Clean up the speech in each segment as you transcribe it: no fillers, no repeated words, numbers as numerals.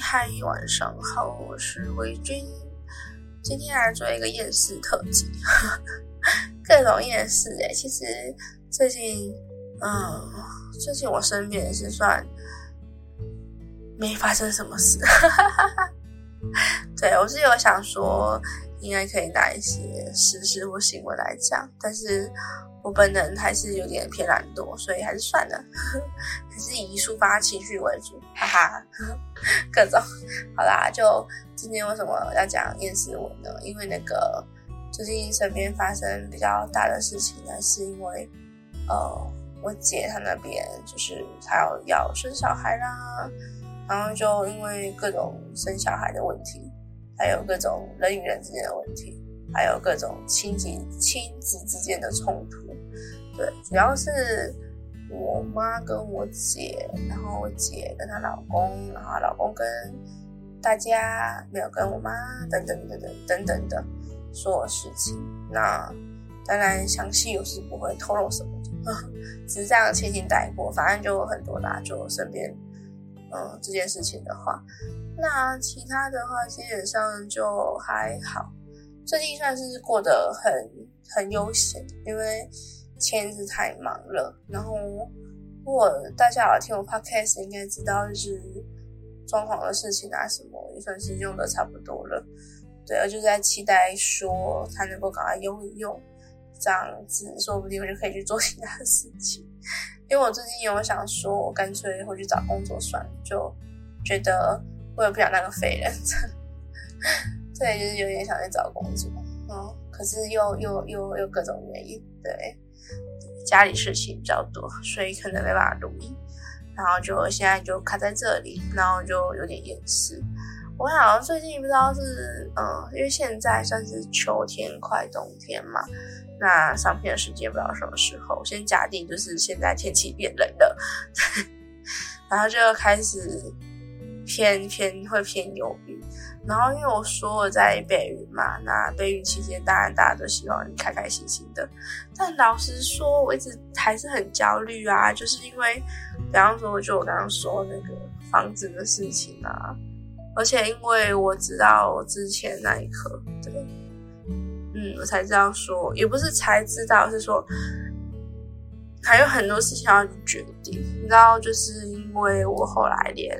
嗨，晚上好，我是维君。今天来做一个厌世特辑，各种厌世其实最近我身边也是算没发生什么事。对，我是有想说应该可以拿一些时事或新闻来讲，但是我本人还是有点偏懒惰，所以还是算了，还是以抒发情绪为主，哈哈，各种。好啦，就今天为什么要讲厌世文呢？因为那个最近身边发生比较大的事情呢，是因为我姐她那边就是她要生小孩啦，然后就因为各种生小孩的问题，还有各种人与人之间的问题，还有各种亲子之间的冲突。对，主要是我妈跟我姐，然后我姐跟她老公，然后她老公跟大家，没有跟我妈等等的所有事情。那当然详细我是不会透露什么的，只是这样轻轻带过，反正就很多啦，就身边这件事情的话，那其他的话基本上就还好。最近算是过得很悠闲，因为前日太忙了。然后如果大家有听我 podcast 应该知道，就是装潢的事情啊什么也算是用的差不多了。对，我就在期待说它能够赶快用一用，这样子说不定我就可以去做其他的事情。因为我最近有想说我干脆回去找工作算了，就觉得我也不想当个废人。对，就是有点想去找工作，可是又各种原因，对，家里事情比较多，所以可能没办法录音，然后就现在就卡在这里，然后就有点厌世。我好像最近不知道是因为现在算是秋天快冬天嘛，那上片的时间不知道什么时候，先假定就是现在天气变冷了，然后就开始会偏忧郁。然后因为我说我在备孕嘛，那备孕期间当然大家都希望你开开心心的，但老实说我一直还是很焦虑啊，就是因为比方说就我刚刚说那个房子的事情啊，而且因为我知道之前那一刻，对，我才知道说，也不是才知道，是说还有很多事情要去决定，你知道，就是因为我后来连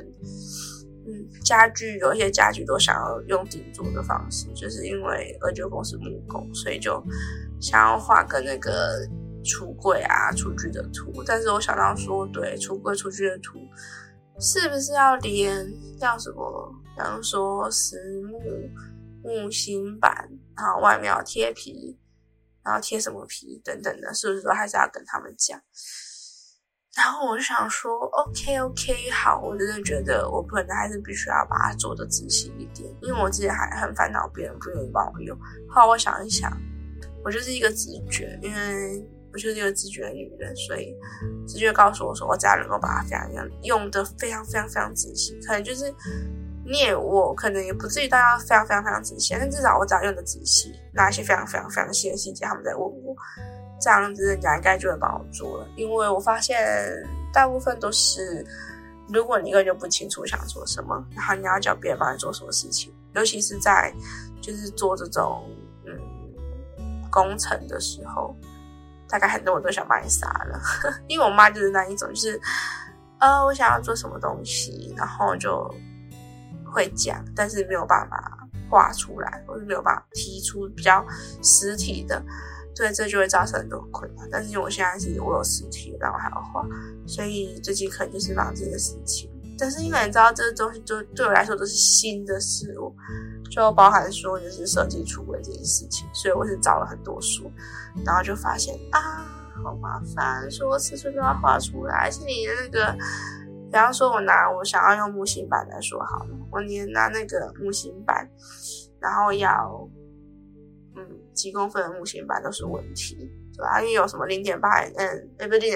有一些家具都想要用定做的方式，就是因为29公是木工，所以就想要画个那个橱柜啊厨具的图。但是我想到说，对，橱柜厨具的图是不是要什么，比方说实木芯板，然后外面要贴皮，然后贴什么皮等等的，是不是说还是要跟他们讲？然后我就想说 OK 好，我真的觉得我可能还是必须要把它做得仔细一点，因为我之前还很烦恼别人不愿意帮我用。后来我想一想，我就是一个直觉，因为我就是一个直觉的女人，所以直觉告诉我说我只要能够把它用得非常仔细，可能就是我可能也不至于到要非常仔细，但至少我只要用得仔细，那一些非常细的细节他们在问我，这样子人家应该就会帮我做了。因为我发现大部分都是，如果你根本就不清楚想做什么，然后你要叫别人帮你做什么事情，尤其是在就是做这种工程的时候，大概很多人都想把你杀了。因为我妈就是那一种，就是我想要做什么东西，然后就会讲，但是没有办法画出来，或者没有办法提出比较实体的，对，这就会造成很多困难。但是因为我现在我有实体，然后还要画，所以最近可能就是忙这些事情。但是因为你知道这个东西就对我来说都是新的事物，就包含说就是设计橱柜这件事情，所以我是找了很多书，然后就发现好麻烦，说我尺寸都要画出来，而且你的那个，比方说我想要用木芯板来说好了，我拿那个木芯板，然后要几公分的木芯板都是问题，对吧？因为有什么 0.8mm， 不是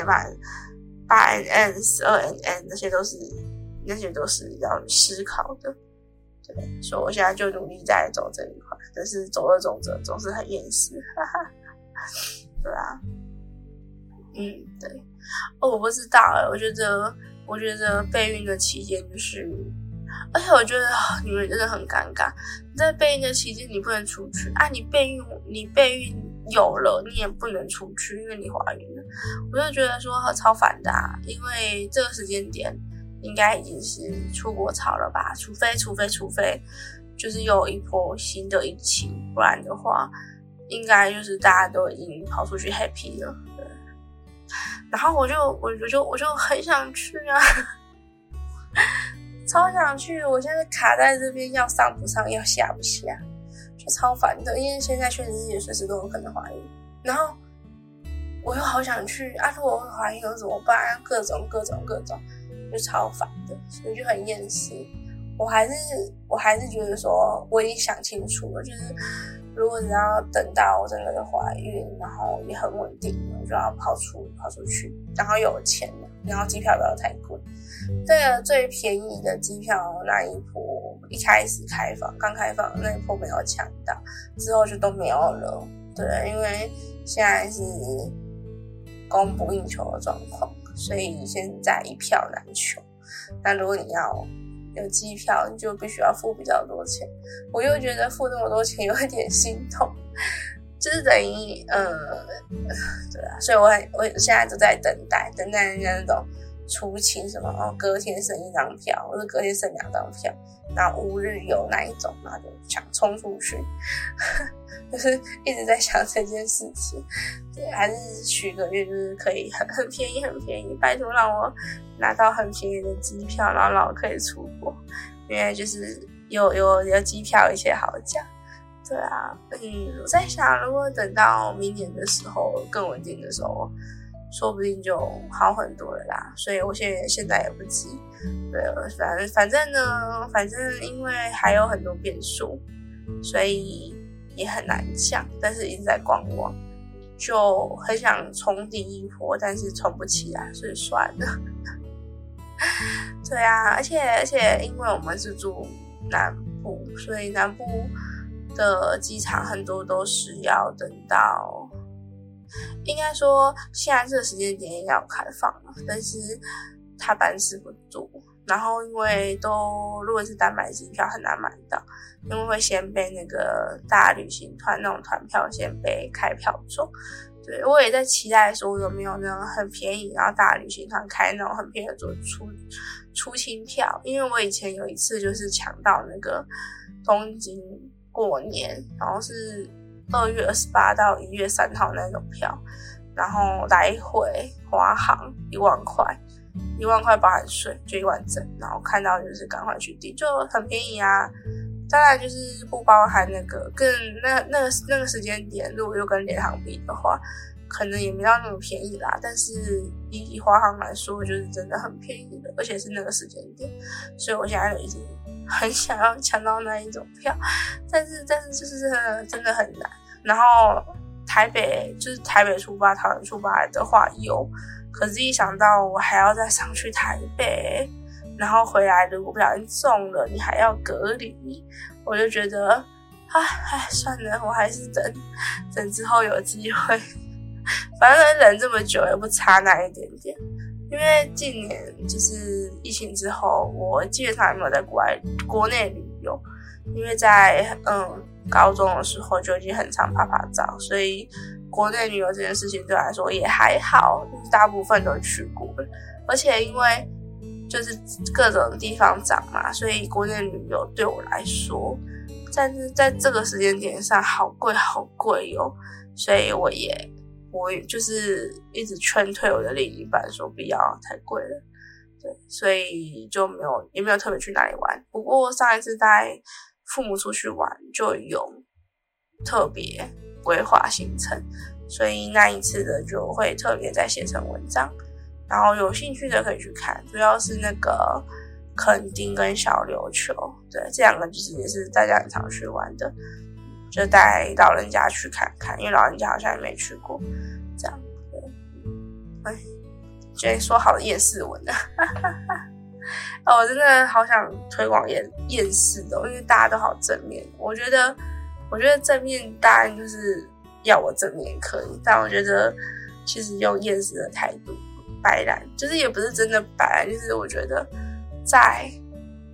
0.8mm、8mm、12mm， 那些都是要思考的。对，所以我现在就努力在走这一块，但是走着总是很厌世，哈哈。对啊，对。我不知道我觉得备孕的期间就是而且我觉得你们真的很尴尬，你在备孕的期间你不能出去啊，你备孕有了你也不能出去，因为你怀孕了。我就觉得说超烦的啊，因为这个时间点应该已经是出国潮了吧，除非就是又有一波新的疫情，不然的话应该就是大家都已经跑出去 happy 了。对，然后我就很想去啊，超想去，我现在卡在这边，要上不上，要下不下，就超烦的。因为现在确实也随时都有可能怀孕，然后我又好想去啊！如果我怀孕了怎么办？各种，就超烦的，所以就很厌世。我还是觉得说，我已经想清楚了，就是如果只要等到我真的的怀孕，然后也很稳定了，我就要跑出去，然后有钱了，然后机票不要太贵。这个最便宜的机票那一波一开始刚开放的那一波没有抢到，之后就都没有了。对，因为现在是供不应求的状况，所以现在一票难求。那如果你要有机票，你就必须要付比较多钱。我又觉得付那么多钱有一点心痛，就是等于对啊，所以我现在都在等待人家那种出勤什么，隔天剩1张票，或者隔天剩2张票，然后5日游那一种，然后就想冲出去，就是一直在想这件事情。对，还是许个愿，就是可以很便宜，拜托让我拿到很便宜的机票，然后让我可以出国，因为就是有机票一切好讲。对啊，我在想，如果等到明年的时候更稳定的时候，说不定就好很多了啦。所以我现在也不急。对，反正因为还有很多变数，所以也很难讲，但是一直在观望，就很想冲第一波，但是冲不起来，所以算了。对啊，而且因为我们是住南部，所以南部的机场很多都是要等到，应该说现在这个时间点也要开放了，但是它班次不多，然后因为如果是单买机票很难买到，因为会先被那个大旅行团那种团票先被开票中。对，我也在期待说有没有那种很便宜，然后大旅行团开那种很便宜的出清票，因为我以前有一次就是抢到那个东京过年，然后是2月28到1月3号那种票，然后来回华航1万块包含税，就1万整，然后看到就是赶快去订，就很便宜啊。当然就是不包含那个跟那个时间点，如果又跟联航比的话，可能也没到那么便宜啦。但是以华航来说，就是真的很便宜的，而且是那个时间点，所以我现在就一直很想要抢到那一种票，但是就是真的很难。然后台北出发，桃园出发的话有，可是一想到我还要再上去台北，然后回来如果不小心中了，你还要隔离，我就觉得算了，我还是等之后有机会，反正忍这么久也不差那一点点。因为近年就是疫情之后，我基本上也没有在国内旅游，因为在高中的时候就已经很常拍照，所以国内旅游这件事情对我来说也还好，大部分都去过了。而且因为就是各种地方涨嘛，所以国内旅游对我来说，在这个时间点上好贵哦，所以我就是一直劝退我的另一半说不要太贵了，对，所以也没有特别去哪里玩。不过上一次带父母出去玩就有特别规划行程，所以那一次的就会特别再写成文章，然后有兴趣的可以去看，主要是那个垦丁跟小琉球，对，这2个就是也是大家很常去玩的，就带老人家去看看，因为老人家好像也没去过，这样，对，今天说好的厌世文呢，我真的好想推广厌世的，因为大家都好正面，我觉得正面当然就是要我正面可以，但我觉得其实用厌世的态度摆烂，就是也不是真的摆烂，就是我觉得在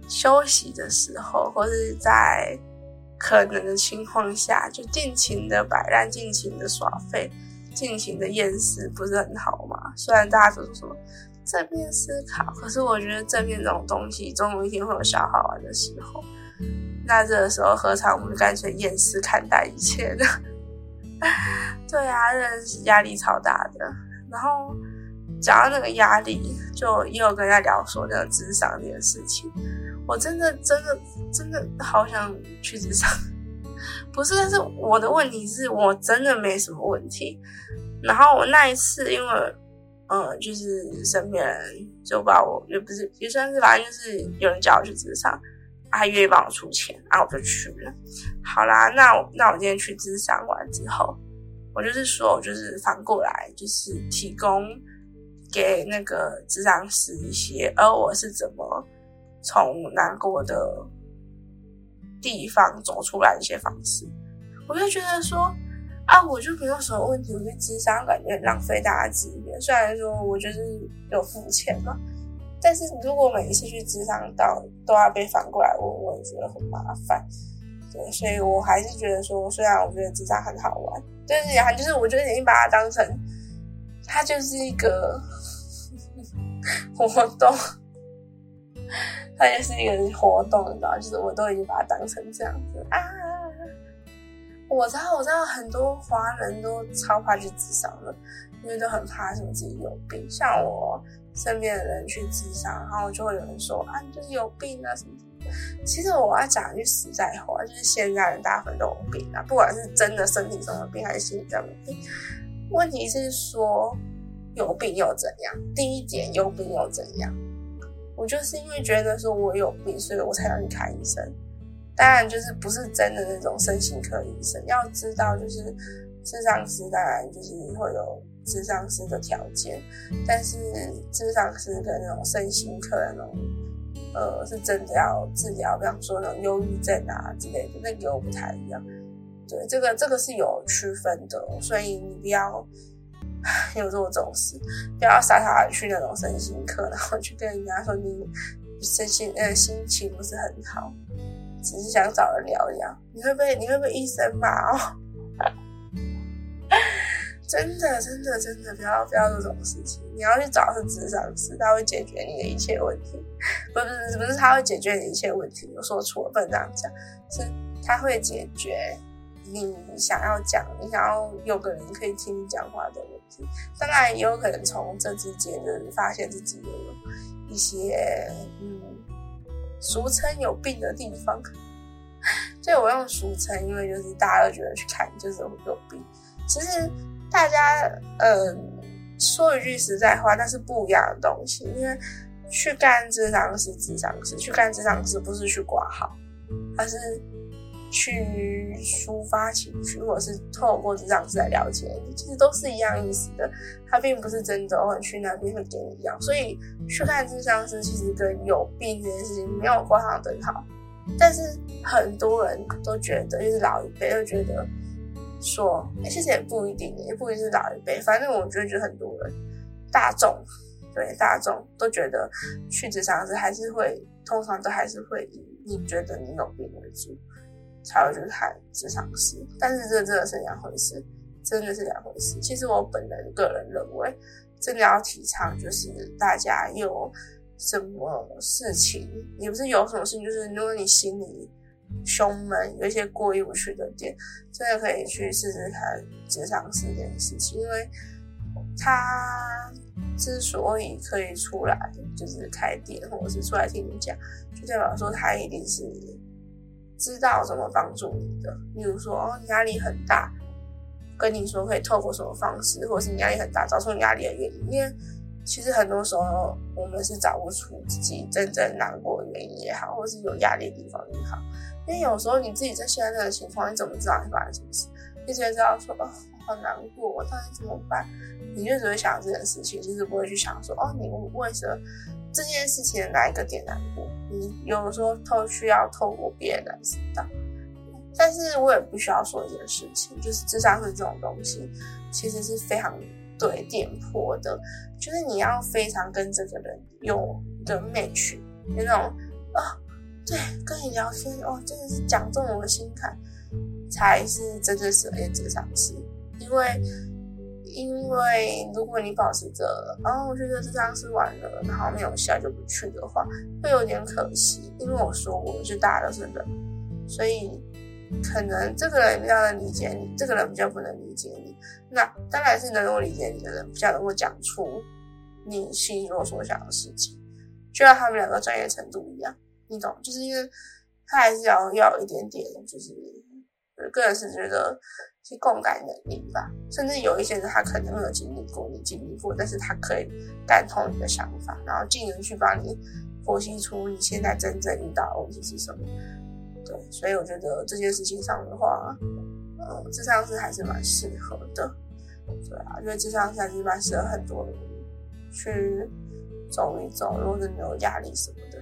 休息的时候，或是在可能的情况下，就尽情的摆烂，尽情的耍废，尽情的厌世，不是很好吗？虽然大家都说正面思考，可是我觉得正面这种东西总有一天会有消耗完的时候，那这个时候何尝我们干脆厌世看待一切呢？对啊，真的是压力超大的。然后讲到那个压力，就也有跟人家聊说那个諮商这件事情，我真的好想去諮商。不是，但是我的问题是我真的没什么问题。然后我那一次因为就是身边人就把我也算是反正就是有人叫我去諮商，他愿意帮我出钱，我就去了。好啦，那我今天去諮商完之后，我就是说我就是反过来就是提供给那个諮商师一些我是怎么从难过的地方走出来的一些方式。我就觉得说我就没有什么问题，我去諮商感觉很浪费大家资源，虽然说我就是有付钱嘛，但是如果每一次去諮商都要被反过来问，我也觉得很麻烦。对，所以我还是觉得说，虽然我觉得諮商很好玩，就是我觉得已经把它当成它就是一个活动，它就是一个活动，你知道，就是我都已经把它当成这样子我知道很多华人都超怕去諮商的，因为都很怕什么自己有病。像我身边的人去諮商，然后就会有人说你就是有病啊什么的。其实我要讲一句实在话，就是现在人大部分都有病不管是真的身体上的病还是心理上的病。问题是说有病又怎样？第一点，有病又怎样？我就是因为觉得说我有病，所以我才要去看医生。当然就是不是真的那种身心科医生，要知道就是諮商师当然就是会有諮商师的条件，但是諮商师跟那种身心科的那种是真的要治疗，比方说那种忧郁症之类的，那个又不太一样。对，这个是有区分的，所以你不要有做这种事，不要傻傻的去那种身心科，然后去跟人家说你心情不是很好，只是想找人聊聊，你会被医生骂真的不要做这种事情。你要去找是諮商师，他会解决你的一切问题。不是他会解决你的一切问题，我说错了，不能这样讲，是他会解决你想要有个人可以听你讲话的问题。当然也有可能从这之间就是发现自己有一些俗称有病的地方。所以我用俗称，因为就是大家都觉得去看就是有病。其实大家说一句实在话，那是不一样的东西。因为去干諮商师，去干諮商师不是去挂号，而是去抒发情绪，或者是透过諮商师来了解你，其实都是一样意思的。他并不是真的会去那边会给你药，所以去看諮商师其实跟有病这件事情没有挂上等号。但是很多人都觉得，就是老一辈都觉得说其实也不一定是老一辈，反正我觉得很多人大众都觉得去諮商师通常都还是会以你觉得你有病为主才会去看諮商师。但是这真的是两回事，真的是两回事。其实我个人认为，真的要提倡就是大家有什么事情，也不是有什么事情，就是如果你心里胸闷，有一些过意不去的点，真的可以去试试看諮商师这件事情。因为他之所以可以出来就是开店，或者是出来听你讲，就代表说他一定是知道怎么帮助你的。例如说你压力很大，跟你说可以透过什么方式，或者是你压力很大找出你压力的原因。因为其实很多时候我们是找不出自己真正难过的原因也好，或是有压力的地方也好。因为有时候你自己在现在那个情况，你怎么知道你发生什么事？你只会知道说我好难过，我到底怎么办？你就只会想这件事情，就是不会去想说你为什么这件事情的哪一个点难过。你有的时候需要透过别人来知道。但是我也不需要说一件事情，就是諮商师这种东西其实是非常对点破的，就是你要非常跟这个人有一个 match， 有那种对，跟你聊天真的是讲中我的心坎，才是真正适合的咨商师。因为如果你保持着我觉得咨商师完了，然后没有效就不去的话，会有点可惜。因为我说过，就大家都是人，所以可能这个人比较能理解你，这个人比较不能理解你。那当然是能够理解你的人比较能够讲出你心里所想的事情，就像他们两个专业程度一样，你懂？就是因为他还是要有一点点，就是我个人是觉得是共感能力吧。甚至有一些人他可能没有经历过你经历过，但是他可以感同你的想法，然后进而去帮你剖析出你现在真正遇到的问题是什么。对，所以我觉得这件事情上的话，咨商师还是蛮适合的。对啊，因为咨商师还是蛮适合很多人去走一走，如果真的有压力什么的，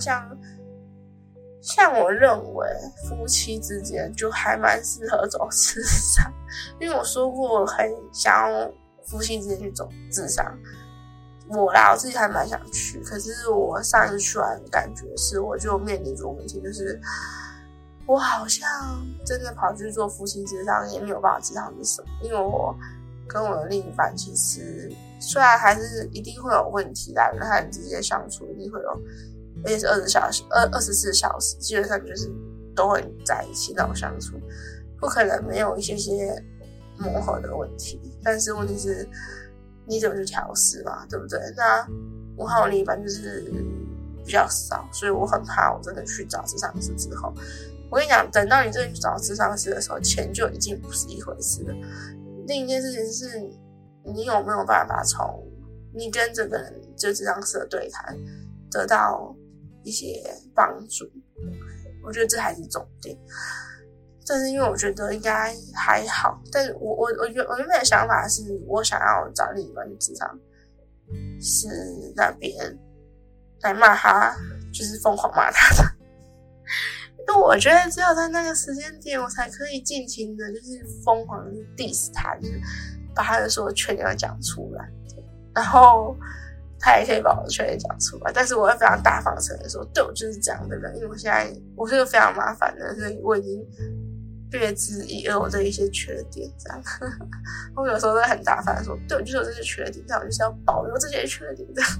像我认为夫妻之间就还蛮适合走咨商，因为我说过我很想要夫妻之间去走咨商，我自己还蛮想去，可是我上一次去完的感觉是，我就面临一个问题，就是我好像真的跑去做夫妻咨商也没有办法知道是什么，因为我跟我的另一半其实虽然还是一定会有问题啦，跟他人之间相处一定会有，而且是24小时，基本上就是都会在一起那种相处，不可能没有一些磨合的问题。但是问题是你怎么去调试嘛，对不对？那我和我另一半就是比较少，所以我很怕我真的去找咨商师之后，我跟你讲，等到你真的去找咨商师的时候，钱就已经不是一回事了。另一件事情是，你有没有办法从你跟这个人就咨商师的对谈得到一些帮助？我觉得这还是重点。但是因为我觉得应该还好，但是我原本的想法是我想要找另一半去咨商师那边来骂他，就是疯狂骂他的。因为我觉得只有在那个时间点，我才可以尽情的，就是疯狂的 diss 他，就是把他的所有缺点讲出来，然后他也可以把我的缺点讲出来。但是我会非常大方承认说，对，我就是这样的人，因为我是个非常麻烦的人，所以我已经略知一二我的一些缺点，这样。我有时候会很大方的说，对，我就是有这些缺点，但我就是要保留这些缺点，这样。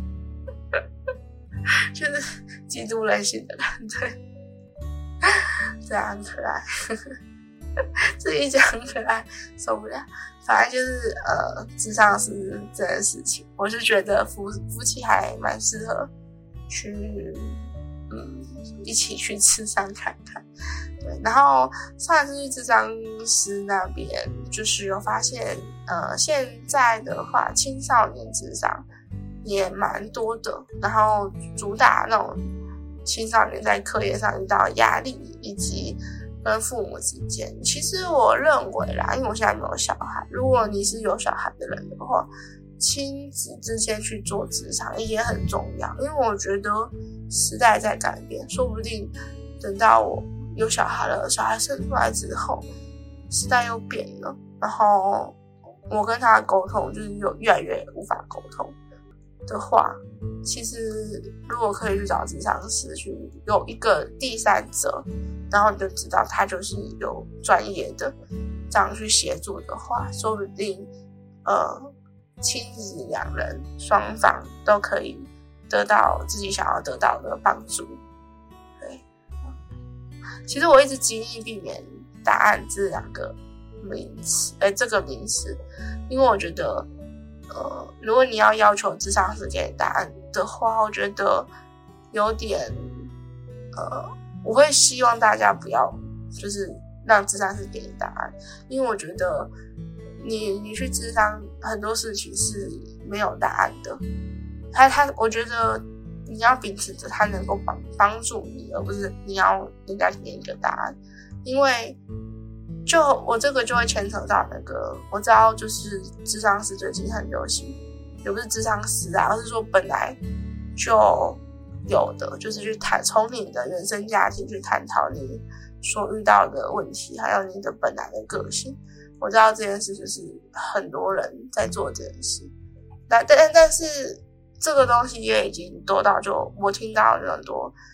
就是极度任性的人，对。对啊，很可爱，自己讲很可爱，受不了。反正就是咨商师这件事情，我是觉得夫妻还蛮适合去一起去咨商看看。对，然后上一次去咨商师那边，就是有发现现在的话青少年咨商也蛮多的，然后主打那种青少年在课业上遇到压力，以及跟父母之间，其实我认为啦，因为我现在没有小孩，如果你是有小孩的人的话，亲子之间去做咨商也很重要。因为我觉得时代在改变，说不定等到我有小孩了，小孩生出来之后，时代又变了，然后我跟他沟通就是越来越无法沟通的话，其实如果可以去找咨商师，去有一个第三者，然后你就知道他就是有专业的这样去协助的话，说不定亲子两人双方都可以得到自己想要得到的帮助。对，其实我一直极力避免答案这两个名词，这个名词，因为我觉得如果你要求咨商师给答案的话，我觉得有点我会希望大家不要就是让咨商师给你答案，因为我觉得你去咨商很多事情是没有答案的，我觉得你要秉持着他能够帮助你，而不是你要人家给你一个答案。因为就我这个就会牵扯到那个，我知道就是咨商师最近很流行，也不是咨商师啊，而是说本来就有的，就是去从你的原生家庭去探讨你所遇到的问题，还有你的本来的个性。我知道这件事就是很多人在做这件事，但是这个东西也已经多到就我听到很多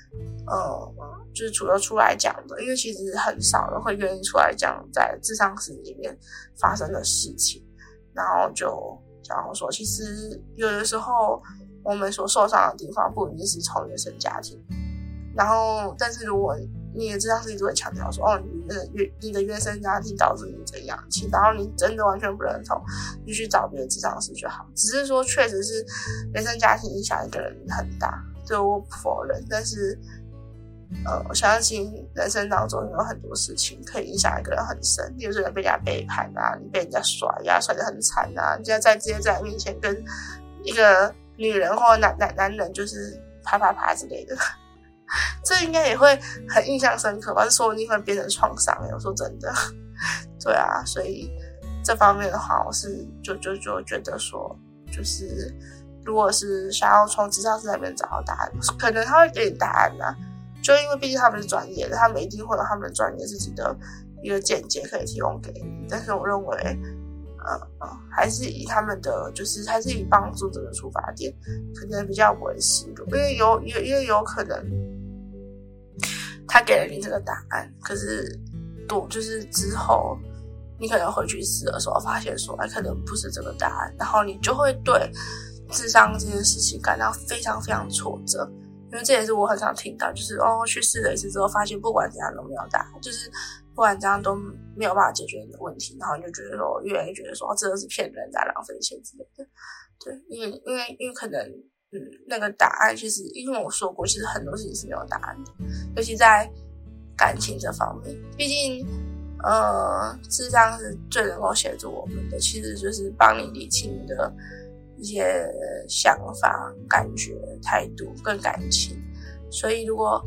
就是除了出来讲的，因为其实很少人会愿意出来讲在諮商室里面发生的事情，然后就讲说，其实有的时候我们所受伤的地方不一定是从原生家庭，然后但是如果你的諮商师一直会强调说，你的原生家庭导致你怎样，然后你真的完全不认同，你去找别的諮商师就好。只是说确实是原生家庭影响一个人很大，这我不否认，但是我相信人生当中有很多事情可以影响一个人很深，比如说你被人家背叛啊，你被人家甩得很惨啊，你现在直接在你面前跟一个女人或男人就是啪啪啪之类的，这应该也会很印象深刻吧，这说不定会变成创伤，我说真的。对啊，所以这方面的话，我是就觉得说，就是如果是想要从諮商师那边找到答案，可能他会给你答案啊，就因为毕竟他们是专业的，他们一定会有他们专业自己的一个见解可以提供给你，但是我认为还是以他们的就是还是以帮助者的出发点，可能比较不会失落，因为有可能他给了你这个答案，可是就是之后你可能回去试的时候发现说可能不是这个答案，然后你就会对諮商这件事情感到非常非常挫折，因为这也是我很常听到，就是去试了一次之后发现不管怎样都没有答案，就是不管怎样都没有办法解决你的问题，然后你就觉得说越来越觉得说真的是骗人的，浪费钱之类的。对，因为可能那个答案其实因为我说过，其实很多事情是没有答案的，尤其在感情这方面，毕竟諮商是最能够协助我们的，其实就是帮你理清你的一些想法、感觉、态度跟感情。所以如果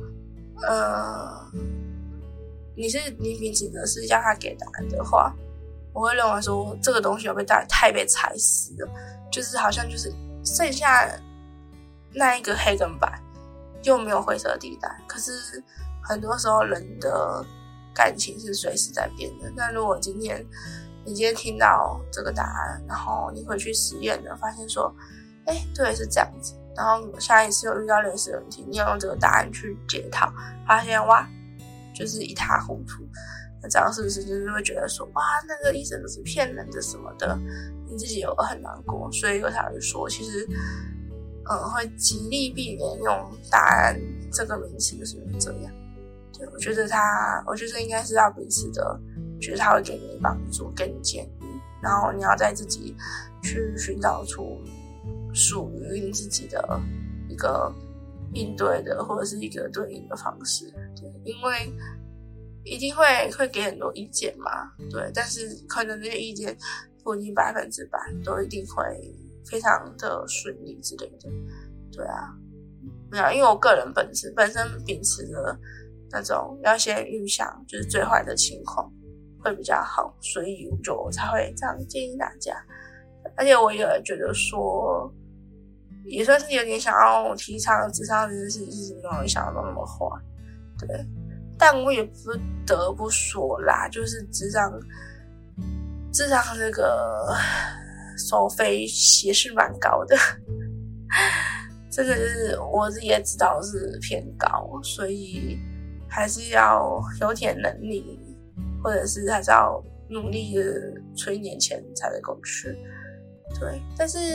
你秉持的是要他给答案的话，我会认为说这个东西太被踩死了，就是好像就是剩下那一个黑跟白，又没有灰色地带。可是很多时候人的感情是随时在变的，那如果你今天听到这个答案，然后你回去实验了，发现说对，是这样子，然后下一次又遇到类似的问题，你要用这个答案去解套，发现哇就是一塌糊涂，那这样是不是就是会觉得说哇那个医生都是骗人的什么的，你自己有很难过。所以我才会说其实会极力避免用答案这个名词，就是这样。对，我觉得应该是要彼此的，觉得他会给你帮助，给你建议，然后你要再自己去寻找出属于你自己的一个应对的或者是一个对应的方式。对，因为一定会给很多意见嘛，对，但是可能这些意见不一定100%都一定会非常的顺利之类的。对啊，没有，因为我个人本身秉持的那种要先预想就是最坏的情况会比较好，所以我才会这样建议大家。而且我也觉得说也算是有点想要提倡諮商这件事情其实没有想到那么坏，对，但我也不得不说啦，就是諮商这个收费也是蛮高的，这个就是我自己也知道是偏高，所以还是要有点能力，或者是还是要努力的存一点钱才能够去。对，但是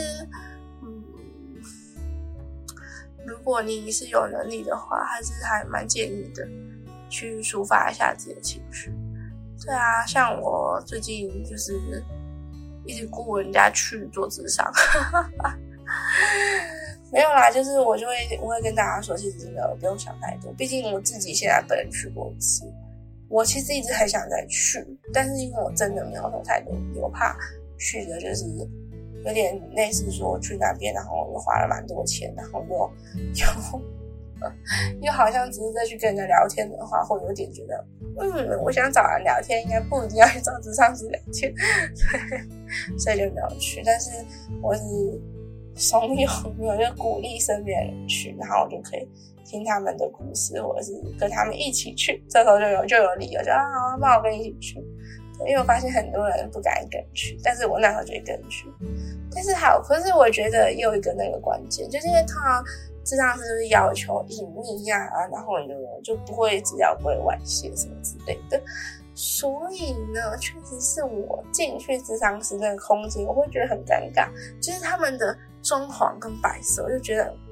如果你是有能力的话，还蛮建议的去抒发一下自己的情绪。对啊，像我最近就是一直鼓舞人家去做諮商没有啦，就是我会跟大家说，其实真的不用想太多，毕竟我自己现在本人去过一次，我其实一直很想再去，但是因为我真的没有什么太多，我怕去的就是有点类似说去那边，然后又花了蛮多钱，然后又好像只是再去跟人家聊天的话，会有点觉得我想找人聊天，应该不一定要去找諮商师聊天所以就没有去。但是我是怂恿没有就鼓励身边的人去，然后我就可以听他们的故事，或者是跟他们一起去，这时候就有理由就好，那我跟你一起去。因为我发现很多人不敢一个人去，但是我那时候就一个人去。可是我觉得也有一个那个关键，就是因为智商师就是要求隐秘然后就不会资料不会外泄什么之类的。所以呢，确实是我进去智商师那个空间，我会觉得很尴尬，就是他们的装潢跟摆设，我就觉得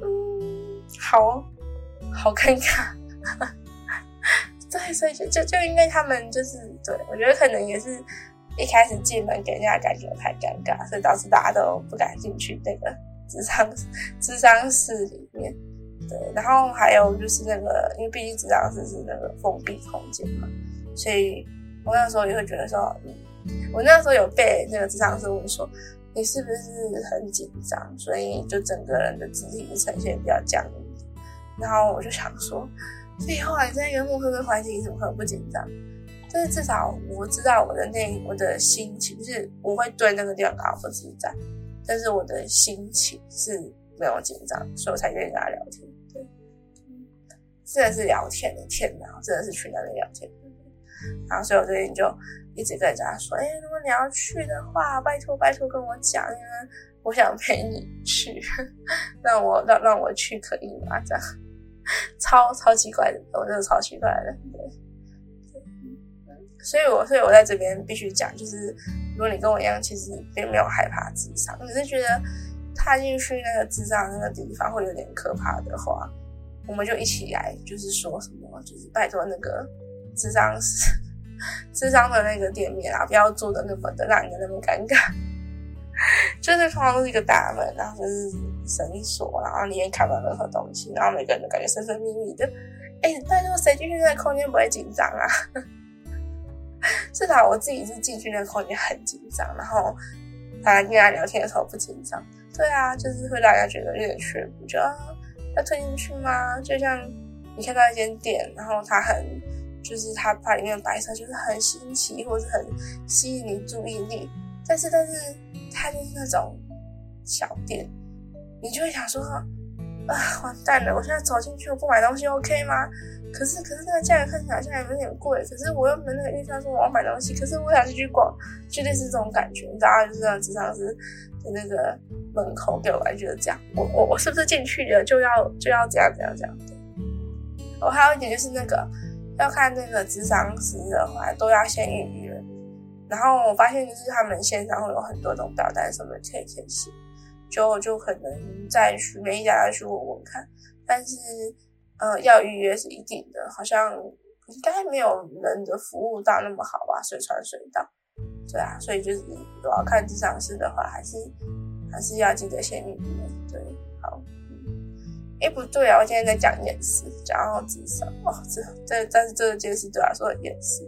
好尴尬。对，所以就因为他们就是对，我觉得可能也是一开始进门给人家的感觉太尴尬，所以导致大家都不敢进去那个智商室里面。对，然后还有就是那个，因为毕竟智商室是那个封闭空间嘛，所以我那时候也会觉得说，我那时候有被那个智商师问说，你是不是很紧张，所以就整个人的肢体是呈现比较僵硬。然后我就想说，废话，你在一个陌生的环境，你怎么可能不紧张？但是至少我知道我的心情，就是我会对那个地方感到不自在，但是我的心情是没有紧张，所以我才愿意跟他聊天。对，真的是聊天的天哪，真的是去那边聊天。然后所以我最近就一直跟人家说，如果你要去的话，拜托跟我讲，因为我想陪你去，让我去可以吗？这样超奇怪的，我真的超奇怪的。对，所以我在这边必须讲，就是如果你跟我一样，其实并没有害怕智商，只是觉得踏进去那个智商那个地方会有点可怕的话，我们就一起来，就是说什么，就是拜托那个智商的那个店面不要做的那么的让人那么尴尬。就是通常都是一个大门，然后就是绳索，然后你也看不到任何东西，然后每个人都感觉神神秘秘的。拜托谁进去那个空间不会紧张啊？至少我自己是进去那个空间很紧张，然后跟他聊天的时候不紧张。对啊，就是会让人家觉得有点却步，就要推进去吗？就像你看到一间店，然后就是它里面摆设就是很新奇，或是很吸引你注意力，但是它就是那种小店，你就会想说完蛋了，我现在走进去我不买东西 OK 吗？可是那个价格看起来好像有点贵，可是我又没那个预算说我要买东西，可是我想进去逛，就类似这种感觉，你知道，就是那种智商师的那个门口给我感觉这样，我是不是进去了就要怎样。我还有一点就是那个要看那个智商师的话都要先预约，然后我发现就是他们线上会有很多种表单什么可以填写，就可能再去每一家再去问问看，但是要预约是一定的，好像应该没有人的服务到那么好吧，随传随到。对啊，所以就是如果要看智商师的话，还是要记得先预约。对，好。不对啊，我今天在讲厌世，讲到智商但是这件事对我来说很厌世。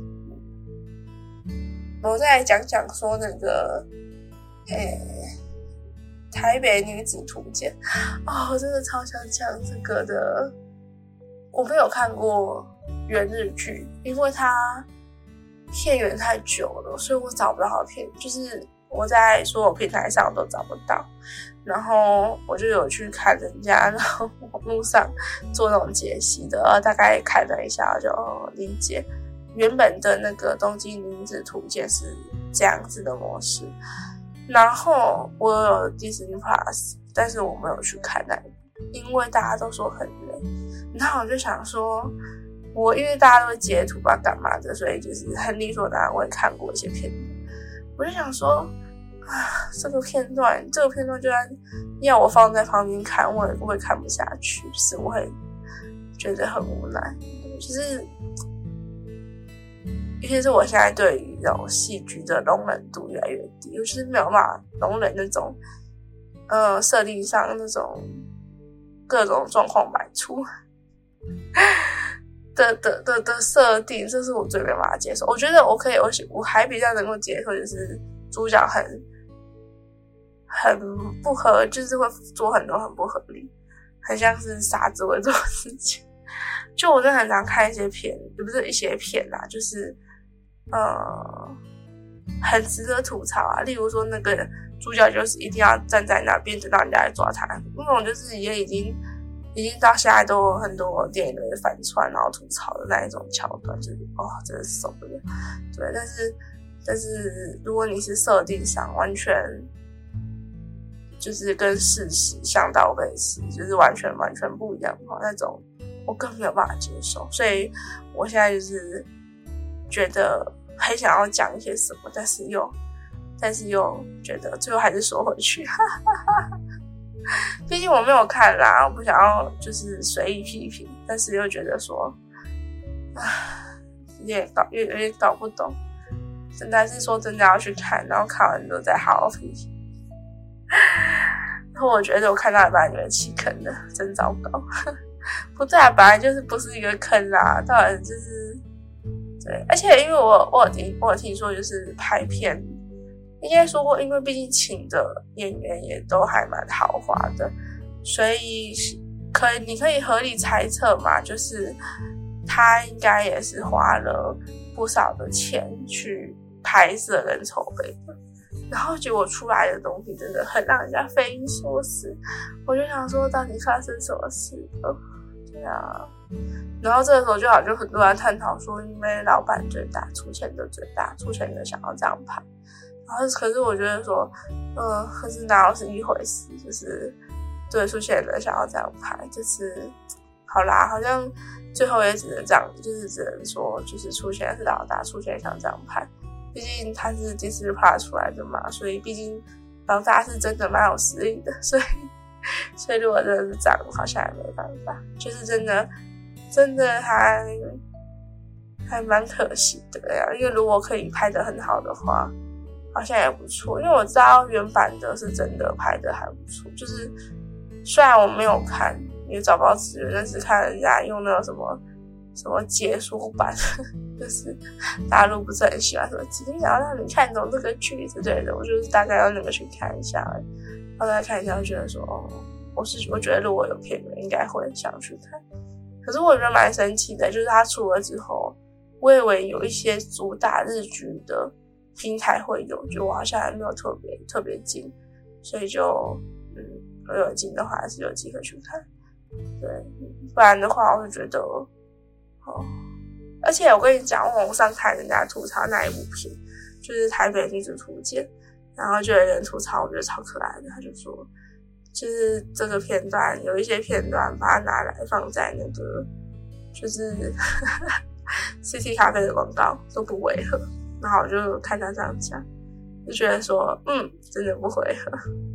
我再来讲说那个台北女子图鉴我真的超想讲这个的。我没有看过原日剧，因为它片源太久了，所以我找不到它片，就是我在所有平台上都找不到。然后我就有去看人家然后网络上做那种解析的，大概看了一下就理解原本的那个东京女子图鉴是这样子的模式。然后我有 Disney Plus， 但是我没有去看那个，因为大家都说很累。然后我就想说，因为大家都会截图干嘛的，所以就是很理所当然我也看过一些片段。我就想说这个片段就算要我放在旁边看，我也不会看不下去，就是我会觉得很无奈。就是尤其是我现在对于这种戏剧的容忍度越来越低，我就是没有办法容忍那种设定上那种各种状况百出的设定，这是我最没办法接受。我觉得我还比较能够接受，就是主角很不合，就是会做很多很不合理，很像是傻子会做的事情。就我真的很常看一些片，也不是一些片啦，就是很值得吐槽啊。例如说那个主角就是一定要站在那边等到人家来抓他，那种就是也已经到现在都有很多电影的反串然后吐槽的那一种桥段，就是真的是受不了。对，但是如果你是设定上完全就是跟事实相倒背词，就是完全不一样的话，那种我更没有办法接受。所以我现在就是觉得很想要讲一些什么，但是又觉得最后还是说回去，毕竟我没有看啦，我不想要就是随意批评，但是又觉得说，有点搞不懂，真的是说真的要去看，然后看完之后再好好批评。然后我觉得我看到一半觉得弃坑的，真糟糕。不对啊，本来就是不是一个坑啦，当然就是对，而且因为我有听说就是拍片。应该说，因为毕竟请的演员也都还蛮豪华的，所以你可以合理猜测嘛，就是他应该也是花了不少的钱去拍摄跟筹备的，然后结果出来的东西真的很让人家匪夷所思。我就想说，到底发生什么事了？对啊，然后这个时候就很多人探讨说，因为老板最大，出钱的最大，出钱的想要这样拍。然后可是我觉得说，可是哪有是一回事？就是对出现人想要这样拍，就是好啦，好像最后也只能这样，就是只能说，就是出现是老大，出现想这样拍。毕竟他是第四拍出来的嘛，所以毕竟老大是真的蛮有实力的，所以如果真的是这样，好像也没办法，就是真的还蛮可惜的呀。因为如果可以拍得很好的话。好像也不错，因为我知道原版的是真的拍的还不错，就是虽然我没有看，也找不到资源，但是看人家用那个什么解说版，就是大陆不是很喜欢什么今天想要让你看懂这个剧之类的，我就是大概要那个去看一下，然后再看一下，就觉得说我觉得如果有片源应该会想去看，可是我觉得蛮神奇的，就是它出了之后，我以为有一些主打日剧的。平台会有，就我好像还没有特别近，所以就如果有近的话还是有机会去看，对，不然的话我就觉得而且我跟你讲，我网上看人家吐槽那一部片，就是《台北女子图鉴》，然后就有人吐槽，我觉得超可爱的，他就说，就是这个片段有一些片段把它拿来放在那个就是CT 咖啡的广告都不违和。然后我就看他这样讲，就觉得说，真的不违和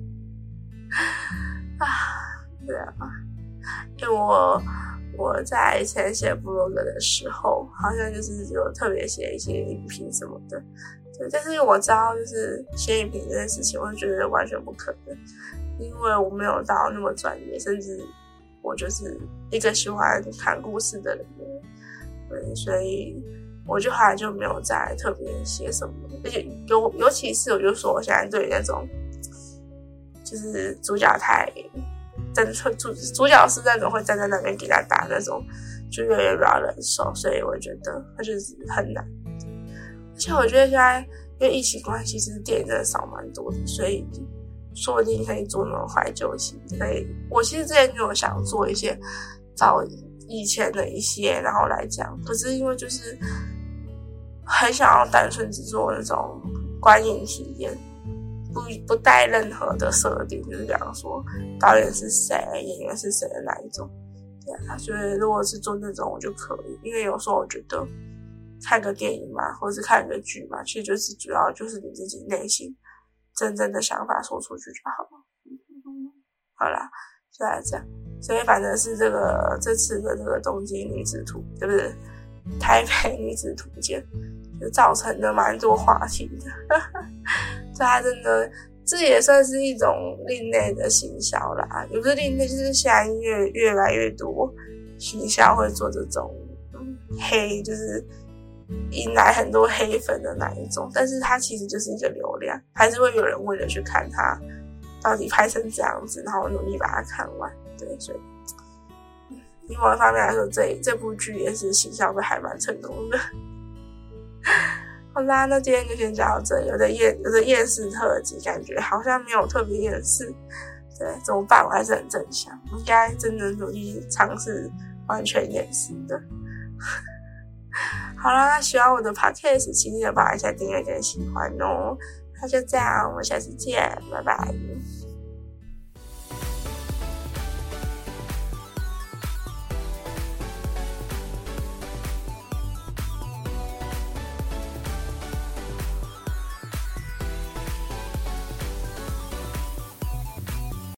对啊，因为我在以前写部落格的时候，好像就是有特别写一些影评什么的，对，但是因为我知道就是写影评这件事情，我就觉得完全不可能，因为我没有到那么专业，甚至我就是一个喜欢看故事的人，对，所以。我就后来就没有再特别写什么，而且尤其是我就说我现在对那种就是主角主角是那种会站在那边给他打那种，就越来越不要忍受，所以我觉得他就是很难。而且我觉得现在因为疫情关系，其实电影真的少蛮多的，所以说不定可以做那种怀旧型。所以我其实之前就有想做一些找以前的一些，然后来讲，可是因为就是很想要单纯只做那种观影体验，不带任何的设定，就是比方说导演是谁，演员是谁的那一种。对啊，所以如果是做那种我就可以，因为有时候我觉得看个电影嘛，或者是看个剧嘛，其实就是主要就是你自己内心真正的想法说出去就好了。好啦，就来这样。所以反正是这次的这个东京女子图，对不对？台北女子图鉴就造成了蛮多话题的，所以它真的这也算是一种另类的行销啦，也不是另类，就是现在越来越多行销会做这种黑，就是引来很多黑粉的那一种，但是它其实就是一个流量，还是会有人为了去看它到底拍成这样子，然后努力把它看完。对，所以以某一方面来说，这部剧也是行销的还蛮成功的。好啦，那今天就先讲到这里。有的厌世特辑，感觉好像没有特别厌世，对，怎么办？我还是很正向，应该真的努力尝试完全厌世的。好啦，那喜欢我的 podcast， 请记得帮我一下订阅跟喜欢哦。那就这样，我们下次见，拜拜。